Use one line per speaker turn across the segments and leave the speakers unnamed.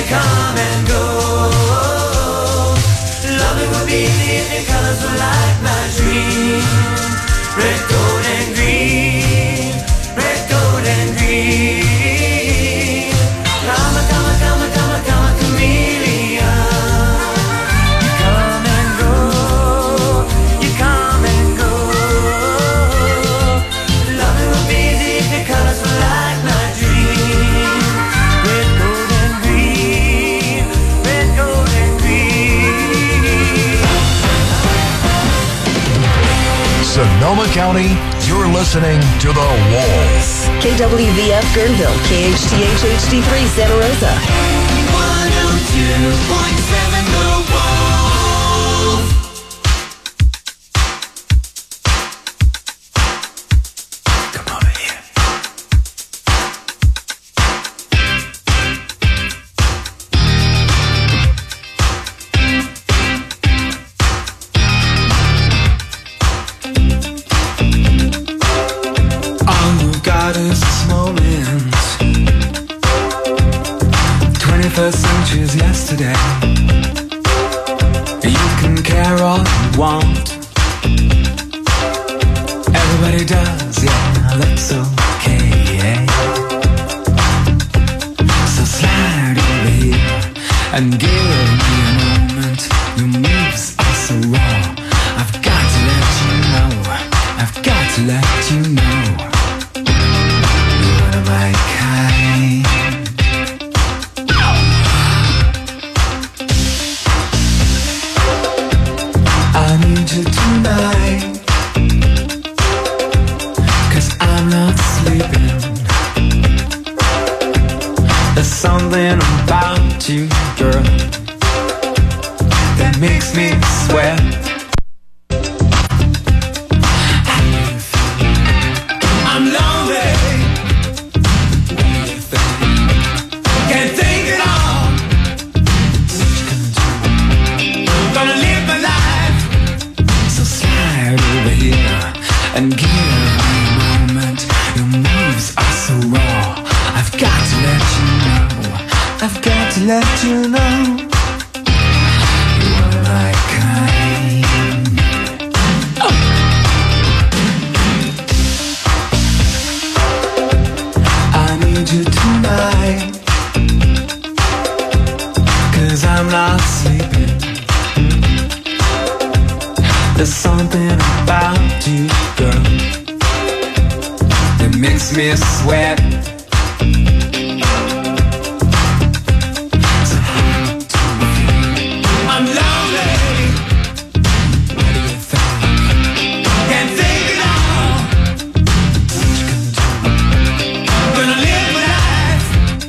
come and go. Loving would be easy if your colors were like my dream. Red, gold, and green. Red, gold, and green. Come, come, come, come, come, chameleon. You come and go. You come and go. Loving would be easy if your colors were like my dream. Red, gold, and green. Red, gold, and green.
Sonoma County, you're listening to The Wolf.
KWVF Guerneville, KHTH HD3 Santa Rosa.
102.7 The Wolf. Come over here.
All we've got is this moment. 21st century is yesterday. You can care all you want. Everybody does, yeah, that's okay, yeah. So slide over here and give me a moment. Your moves are so raw. I've got to let you know. I've got to let you know. You're one of my kind. I need you tonight, 'cause I'm not sleeping. There's something about you, girl, that makes me sweat. I'm lonely. Can't think it all. Gonna live my life. So slide over here and give me a moment. Your moves are so raw. I've got to let you know. I've got to let you know. You are my kind. Oh. I need you tonight, 'cause I'm not sleeping. There's something about you, girl, that makes me sweat. So I'm lonely. What do you think? Can't think it all. What you gonna do? Gonna live my life.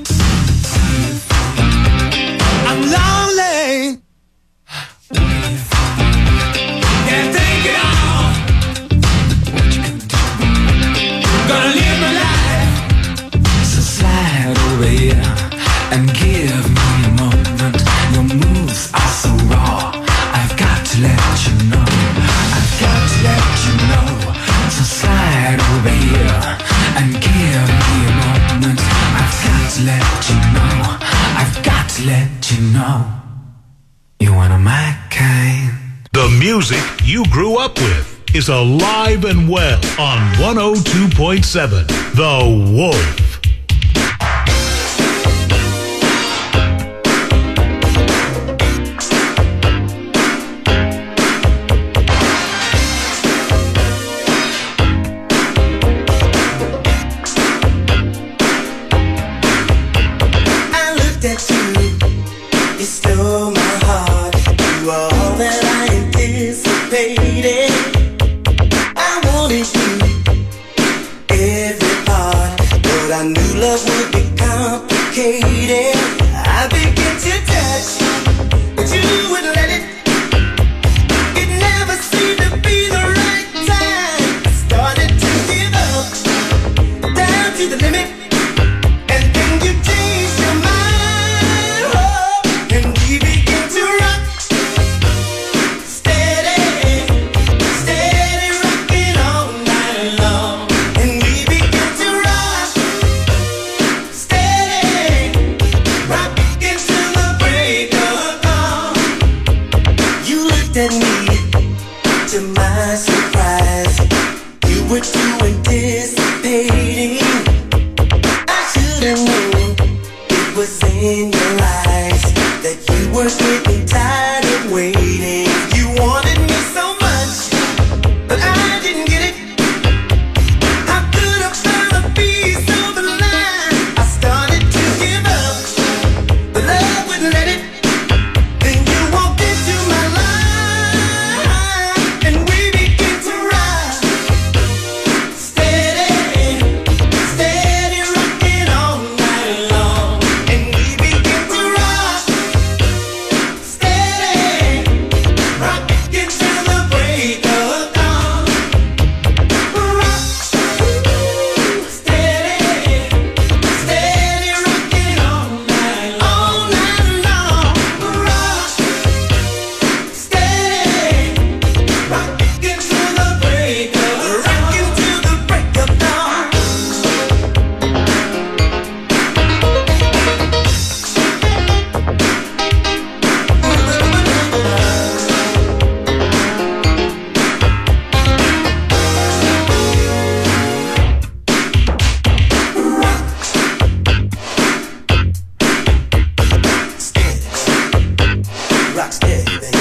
I'm lonely. What do you think? Can't think it all. What you gonna do? Gonna live my life. So slide over here and give me a moment. Your moves are so raw. I've got to let you know. I've got to let you know. So slide over here and give me a moment. I've got to let you know. I've got to let you know. You're one of my kind.
The music you grew up with is alive and well on 102.7 The Wolf.
I looked at you, you stole my heart. You were all that I anticipated. I wanted you, every part, but I knew love would be complicated. I began to touch, but you wouldn't let it. It never seemed to be the right time. I started to give up, down to the limit. And then you changed your mind, oh, and we began realized that you were getting tired of waiting. You wanted me so much, but I didn't get it. How could I find a piece of the line? I started to give up, but love wouldn't let it. Then you walked into my life, and we began to ride. Steady, steady rocking all night long. And we began to rock. Steady, rocking till the break of dawn. Rock, steady, steady rocking all night long. Rock, steady, rocking till the break of dawn. Rock steady, baby.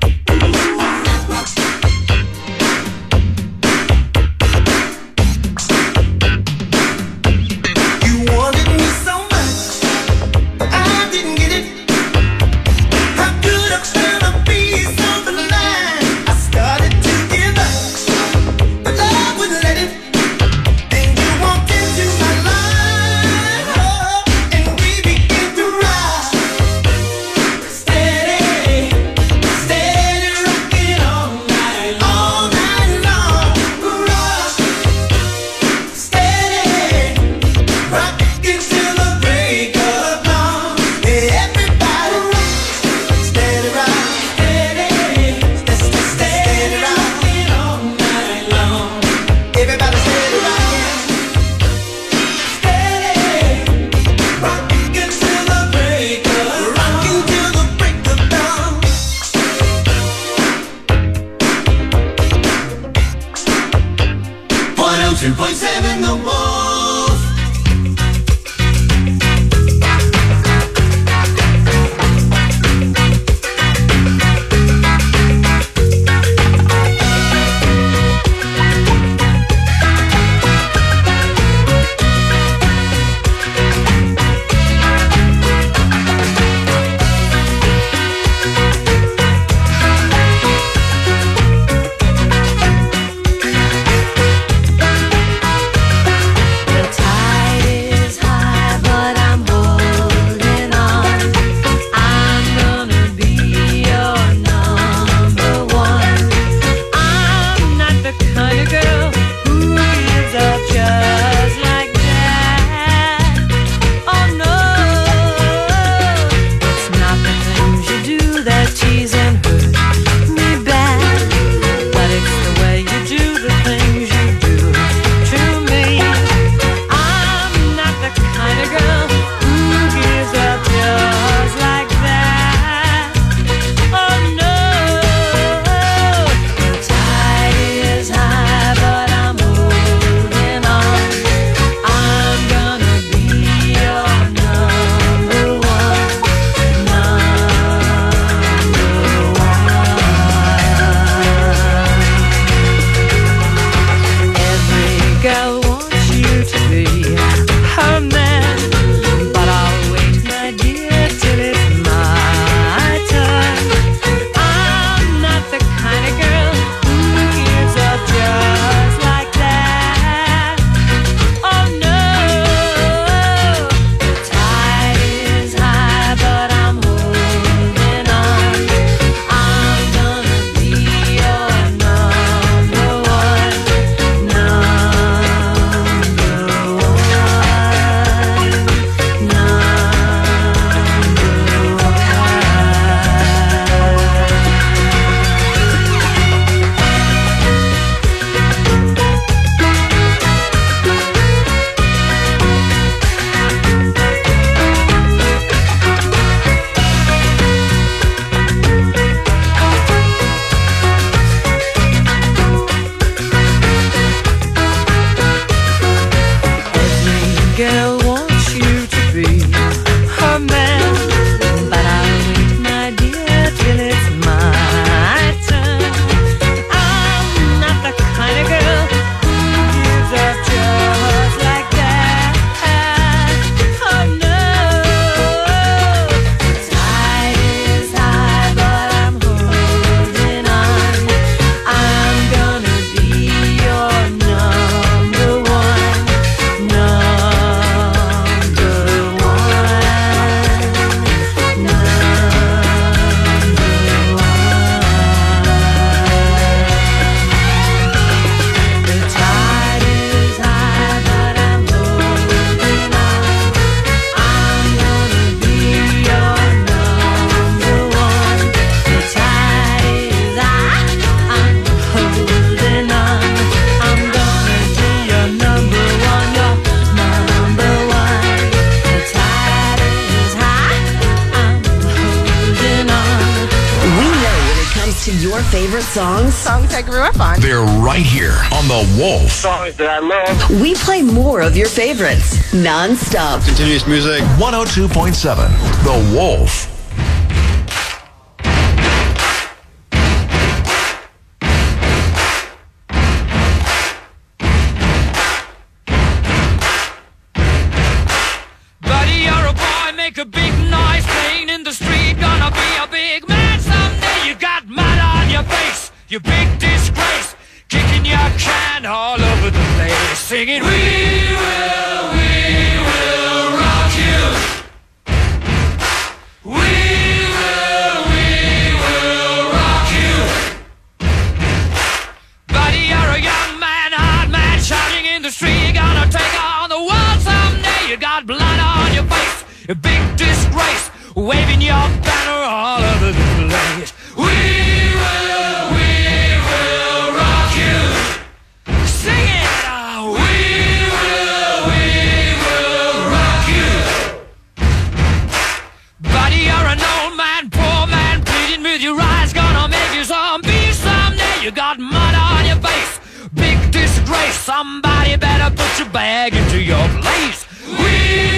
You wanted me so much, but I didn't get it. How could I find a piece of the line? I started to give up, but love wouldn't let it. Then you walked into my life, and we began to ride. Steady, steady rocking all night long. Rock, steady, rocking till the break of dawn. Everybody rock, steady rock, steady rocking all night long. Everybody steady rocking, steady rocking till the break of dawn. 102.7 The Wolf.
to your favorite songs?
Songs I grew up on.
They're right here on The Wolf.
Songs that I love.
We play more of your favorites, non-stop.
Continuous music.
102.7 The Wolf.
Buddy, you're a boy, make a big noise playing in the street. Gonna be a big man someday. You got mud on your face, you big disgrace. Kicking your can all over the place, singing, we will rock you. We will rock you. Buddy, you're a young man, hard man, shouting in the street. You're gonna take on the world someday. You got blood on your face, a big disgrace, waving your banner all over the place. We will rock you. Sing it. We will rock you. Buddy, you're an old man, poor man, pleading with your eyes, gonna make you zombie someday. You got mud on your face, big disgrace. Somebody better put your bag into your place. We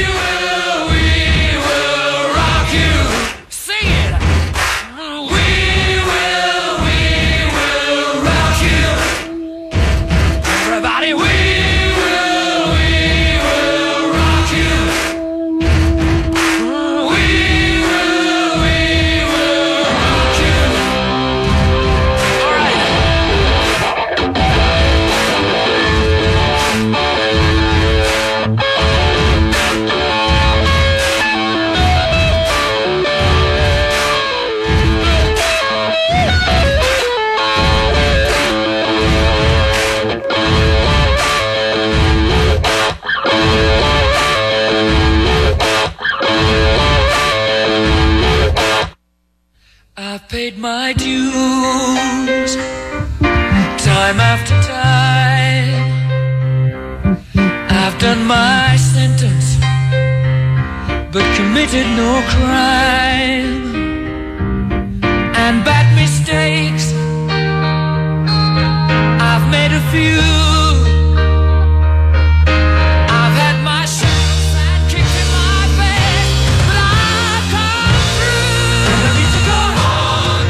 will rock you. Sing it. We will rock you. Everybody, we will rock you. We will rock you. All right. I've paid my dues time after time. I've done my sentence, but committed no crime. And bad mistakes, I've made a few. I've had my share of sad kicks in my face, but I've come through. And I need to go on.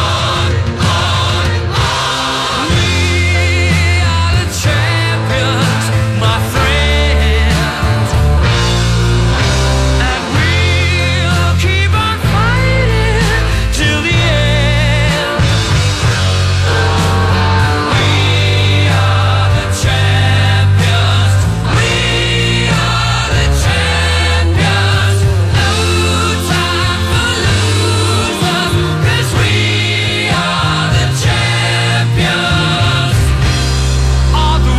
We are the champions, my friends, and we'll keep on fighting till the end. We are the champions. We are the champions. No time for losers, 'cause we are the champions of the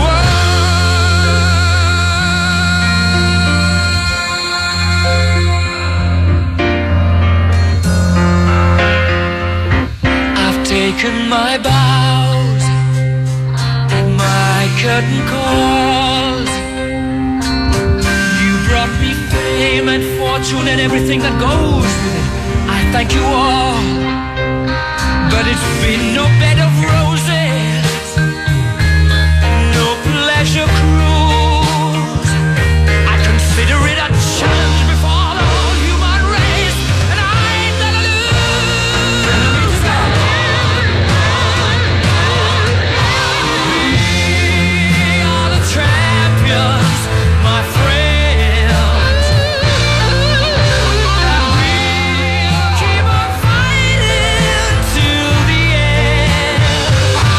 world. I've taken my bows and my curtain calls. You brought me fame and fortune and everything that goes with it. I thank you all, but it's been no bed of roses, no pleasure cruise. I consider it a challenge before the whole human race, and I ain't gonna lose. We are the champions, my friends, and we'll keep on fighting till the end.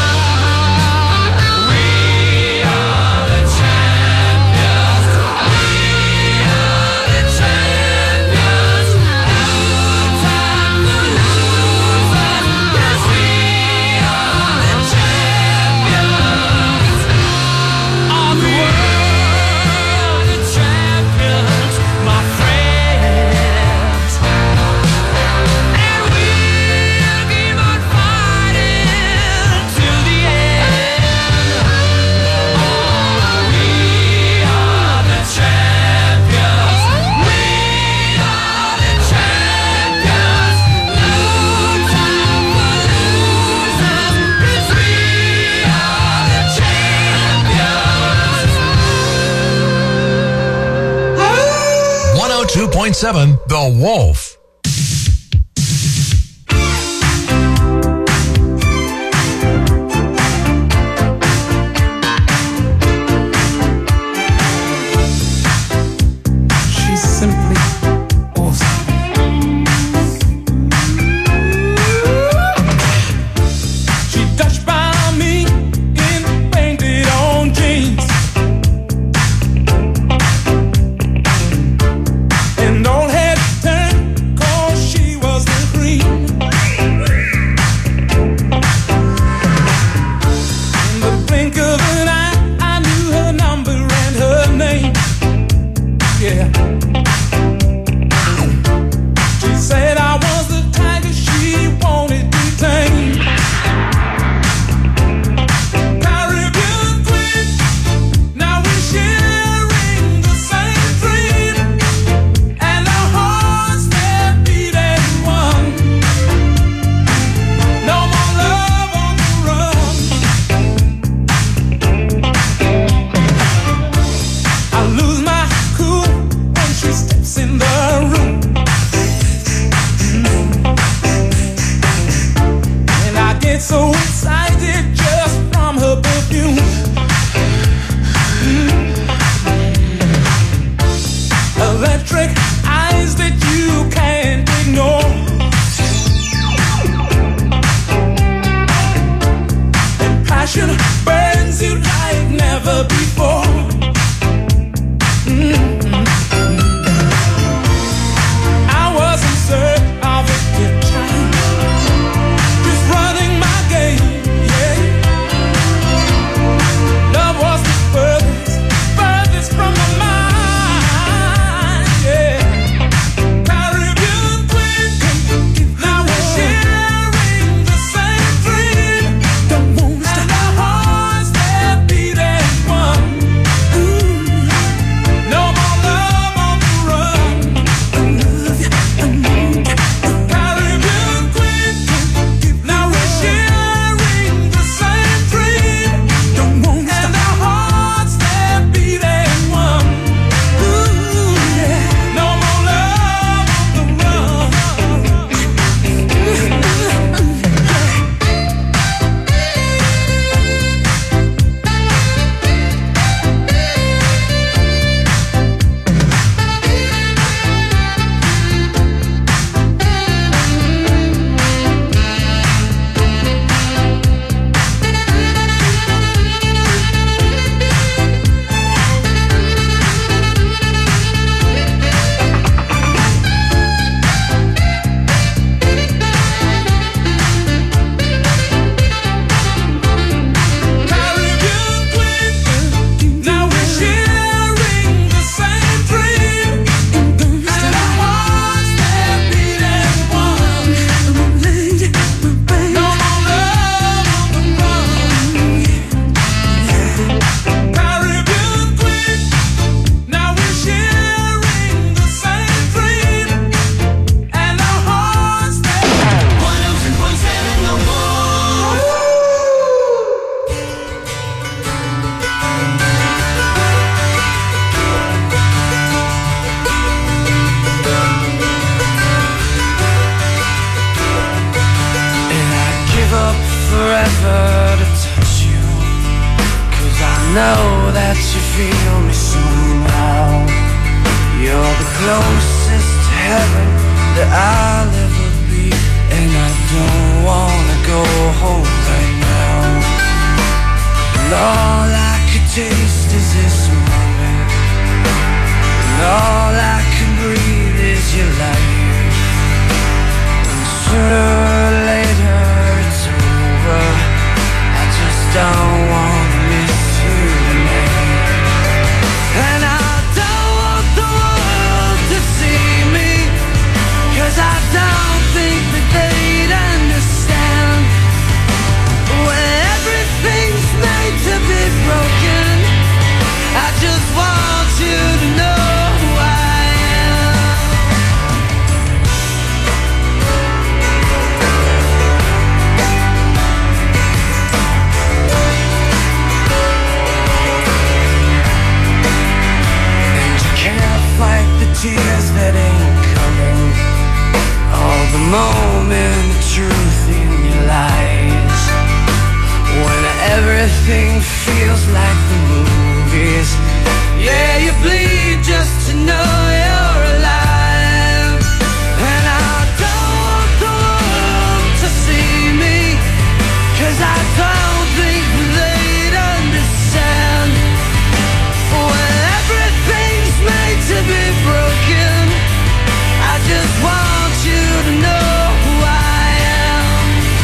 102.7 The Wolf.
She's simply awesome. She touched by me in painted on jeans, and all had turned 'cause she was the cream. In the blink of an eye, I knew her number and her name. Yeah. She said I was the tiger she wanted to tame. Caribbean queen, now we're sharing the same dream, and our hearts they're beating one. No more love on the run. I lose my cool when she steps in the room, and I get so excited just from her perfume. Electric eyes that you can't ignore, and passion burns you like never before. I was in search of a good time, just running my game, yeah. Love was the furthest from my mind, yeah. Caribbean queen, now we're sharing the same dream, and our hearts they're beating one. No more love on the run. Caribbean queen, now we're sharing the same dream, and our hearts they're beating one. No more love on the run. Caribbean queen, now we're sharing the same dream, and our hearts they're beating one. No more love on the run. Caribbean queen, now we're sharing the same dream, and our hearts they're 102.7 no more.
And I'd give up forever to touch you, 'cause I know that you feel me somehow. You're the closest to heaven that I'll ever be, and I don't wanna go home right now. And all I could taste is this moment, and all I can breathe is your life. And sooner or later it's over, I just don't wanna miss you tonight. And I don't want the world to see me, 'cause I don't moment of truth in your lies. When everything feels like the movies, yeah, you bleed just to know you're alive. And I don't want the world to see me, 'cause I don't think they'd understand. When everything's made to be broken, I just want you to know who I am.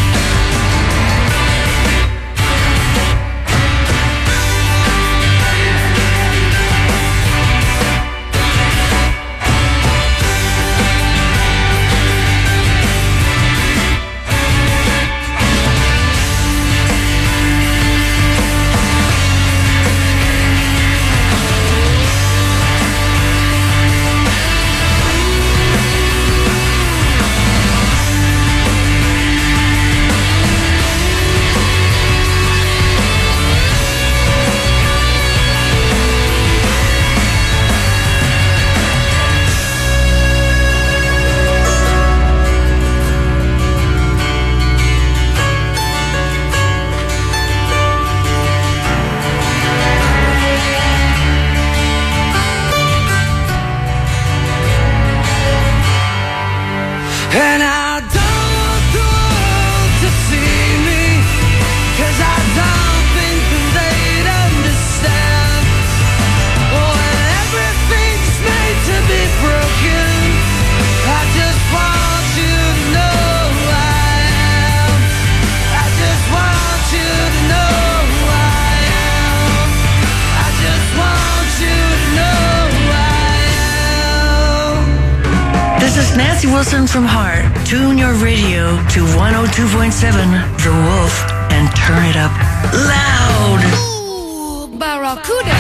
And I don't want the world to see me, 'cause I don't think that they'd understand. When everything's made to be broken, I just want you to know who I am. I just want you to know who I am. I just want you to know who I am.
This is Nancy Wilson from Heart. Tune your radio to 102.7 The Wolf and turn it up loud.
Ooh, Barracuda.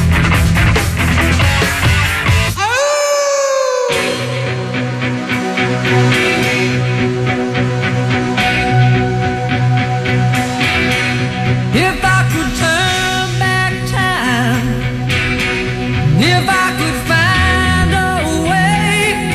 If I could turn back time, if I could find a way,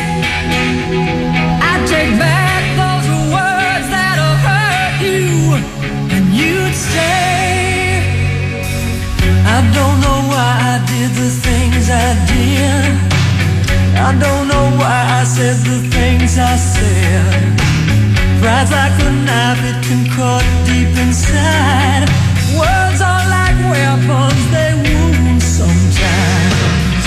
I'd take back those words that have hurt you, and you'd stay. I don't know why I did the things I did. I don't know why I said the things I said. Pride's like a knife, it can cut deep inside. Words are like weapons, they wound sometimes.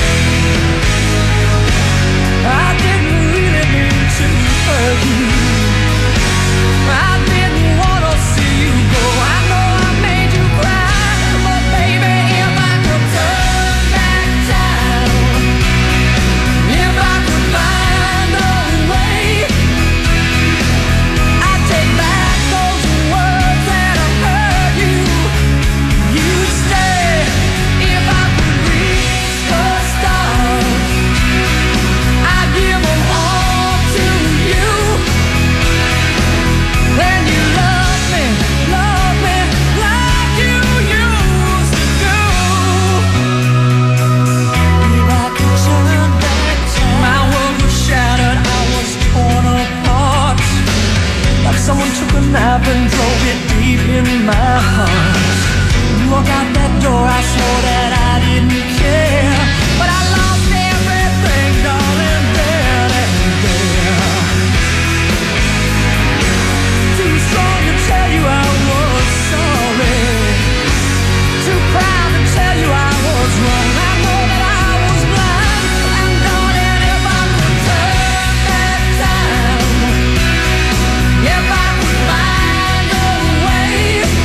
I didn't really mean to hurt you. I didn't want to see you go. I know I made you cry, but baby, if I could turn back time, if I could find a way, I'd take back those words that have hurt you. You'd stay. If I could reach the stars, I'd give them all to you. Then you love me like you used to do. If I could turn back time, my world was shattered, I was torn apart. Like someone took a knife and drove it deep in my heart. You walked out that door, I swore that I didn't care, but I lost everything, darling, there and there. Too strong to tell you I was sorry, too proud to tell you I was wrong. I know that I was blind, and darling, if I could turn back time, if I could find a way,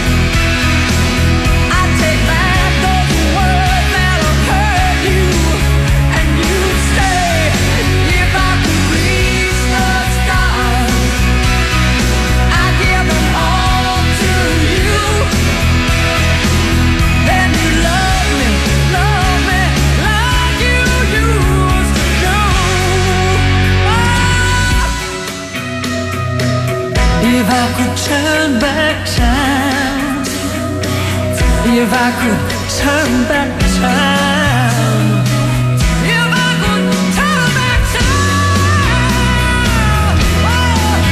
I'd take back those words that have hurt you, and you'd stay. If I could reach the stars, I'd give them all to you. Then you love me like you used to do. If I could turn back time, if I could turn back time, if I could turn back time, oh,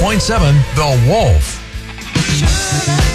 102.7 The Wolf.